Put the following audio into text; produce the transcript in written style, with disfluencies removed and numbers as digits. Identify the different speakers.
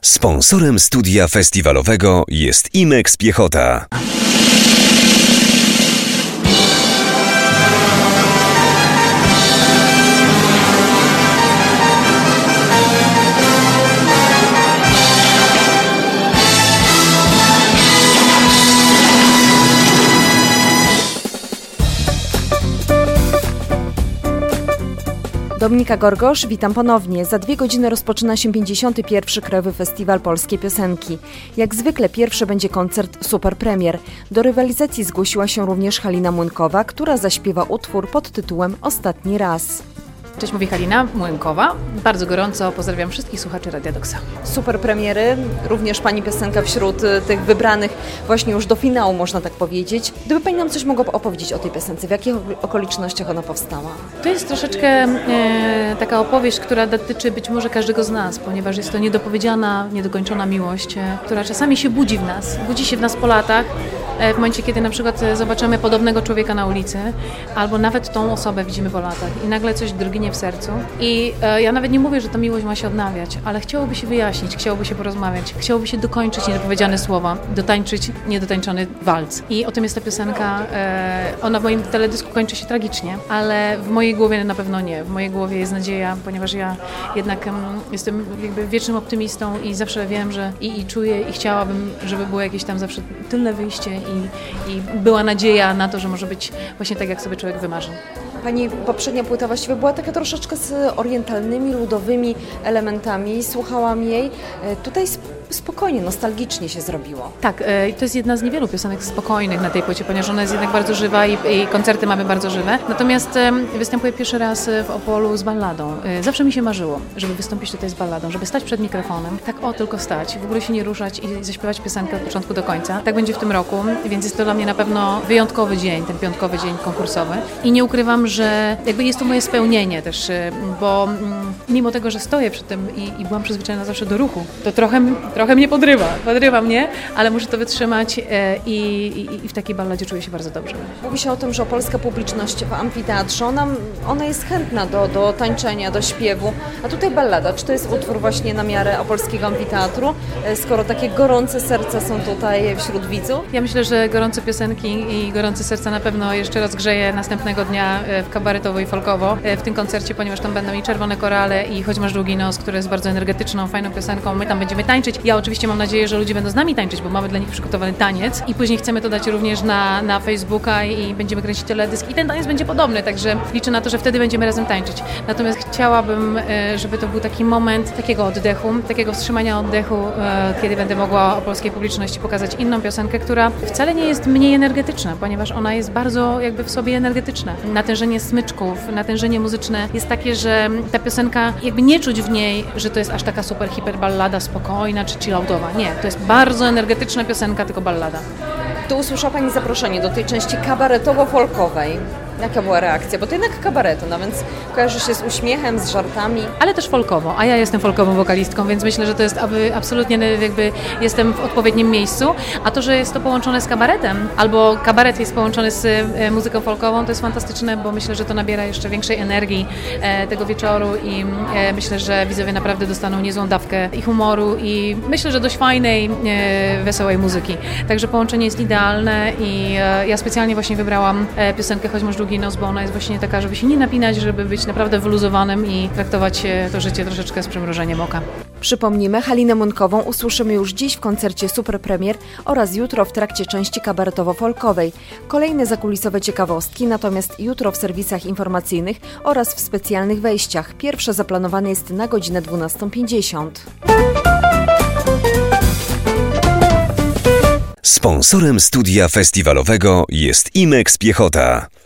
Speaker 1: Sponsorem studia festiwalowego jest Imex Piechota.
Speaker 2: Dominika Gorgosz, witam ponownie. Za 2 godziny rozpoczyna się 51. Krajowy Festiwal Polskiej Piosenki. Jak zwykle pierwszy będzie koncert Super Premier. Do rywalizacji zgłosiła się również Halina Młynkowa, która zaśpiewa utwór pod tytułem Ostatni raz.
Speaker 3: Cześć, mówi Halina Młynkowa. Bardzo gorąco pozdrawiam wszystkich słuchaczy Radia Doksa.
Speaker 2: Super premiery, również Pani piosenka wśród tych wybranych właśnie już do finału, można tak powiedzieć. Gdyby Pani nam coś mogła opowiedzieć o tej piosence, w jakich okolicznościach ona powstała?
Speaker 3: To jest troszeczkę taka opowieść, która dotyczy być może każdego z nas, ponieważ jest to niedopowiedziana, niedokończona miłość, która czasami się budzi w nas. Budzi się w nas po latach, w momencie, kiedy na przykład zobaczymy podobnego człowieka na ulicy, albo nawet tą osobę widzimy po latach i nagle coś drgnie w sercu. I ja nawet nie mówię, że ta miłość ma się odnawiać, ale chciałoby się wyjaśnić, chciałoby się porozmawiać, chciałoby się dokończyć niedopowiedziane słowa, dotańczyć niedotańczony walc. I o tym jest ta piosenka. Ona w moim teledysku kończy się tragicznie, ale w mojej głowie na pewno nie. W mojej głowie jest nadzieja, ponieważ ja jednak jestem jakby wiecznym optymistą i zawsze wiem, że i czuję i chciałabym, żeby było jakieś tam zawsze tylne wyjście i była nadzieja na to, że może być właśnie tak, jak sobie człowiek wymarzy.
Speaker 2: Pani poprzednia płyta właściwie była taka troszeczkę z orientalnymi, ludowymi elementami. Słuchałam jej. Tutaj spokojnie, nostalgicznie się zrobiło.
Speaker 3: Tak, to jest jedna z niewielu piosenek spokojnych na tej płycie, ponieważ ona jest jednak bardzo żywa i koncerty mamy bardzo żywe. Natomiast występuję pierwszy raz w Opolu z balladą. Zawsze mi się marzyło, żeby wystąpić tutaj z balladą, żeby stać przed mikrofonem, tak tylko stać, w ogóle się nie ruszać i zaśpiewać piosenkę od początku do końca. Tak będzie w tym roku, więc jest to dla mnie na pewno wyjątkowy dzień, ten piątkowy dzień konkursowy. I nie ukrywam, że jakby jest to moje spełnienie też, bo mimo tego, że stoję przy tym i byłam przyzwyczajona zawsze do ruchu, to trochę mnie podrywa mnie, ale muszę to wytrzymać i w takiej balladzie czuję się bardzo dobrze.
Speaker 2: Mówi się o tym, że polska publiczność w amfiteatrze, ona jest chętna do tańczenia, do śpiewu, a tutaj ballada. Czy to jest utwór właśnie na miarę opolskiego amfiteatru, skoro takie gorące serca są tutaj wśród widzów?
Speaker 3: Ja myślę, że gorące piosenki i gorące serca na pewno jeszcze rozgrzeje następnego dnia w kabaretowo i folkowo w tym koncercie, ponieważ tam będą i Czerwone Korale i Choć masz długi nos, które jest bardzo energetyczną, fajną piosenką. My tam będziemy tańczyć. Ja oczywiście mam nadzieję, że ludzie będą z nami tańczyć, bo mamy dla nich przygotowany taniec i później chcemy to dać również na Facebooka i będziemy kręcić teledysk i ten taniec będzie podobny, także liczę na to, że wtedy będziemy razem tańczyć. Natomiast chciałabym, żeby to był taki moment takiego oddechu, takiego wstrzymania oddechu, kiedy będę mogła polskiej publiczności pokazać inną piosenkę, która wcale nie jest mniej energetyczna, ponieważ ona jest bardzo jakby w sobie energetyczna. Natężenie smyczków, natężenie muzyczne jest takie, że ta piosenka jakby nie czuć w niej, że to jest aż taka super hiper ballada spokojna czy chilloutowa. Nie, to jest bardzo energetyczna piosenka, tylko ballada.
Speaker 2: Tu usłyszała Pani zaproszenie do tej części kabaretowo-folkowej. Jaka była reakcja? Bo to jednak kabaretu, no więc kojarzy się z uśmiechem, z żartami.
Speaker 3: Ale też folkowo, a ja jestem folkową wokalistką, więc myślę, że to jest absolutnie jakby jestem w odpowiednim miejscu. A to, że jest to połączone z kabaretem, albo kabaret jest połączony z muzyką folkową, to jest fantastyczne, bo myślę, że to nabiera jeszcze większej energii tego wieczoru i myślę, że widzowie naprawdę dostaną niezłą dawkę i humoru i myślę, że dość fajnej, wesołej muzyki. Także połączenie jest idealne i ja specjalnie właśnie wybrałam piosenkę Choć masz długi nos, bo ona jest właśnie taka, żeby się nie napinać, żeby być naprawdę wyluzowanym i traktować to życie troszeczkę z przymrużeniem oka.
Speaker 2: Przypomnijmy, Halinę Młynkową usłyszymy już dziś w koncercie Super Premier oraz jutro w trakcie części kabaretowo-folkowej. Kolejne zakulisowe ciekawostki, natomiast jutro w serwisach informacyjnych oraz w specjalnych wejściach. Pierwsze zaplanowane jest na godzinę 12:50.
Speaker 1: Sponsorem studia festiwalowego jest Imex Piechota.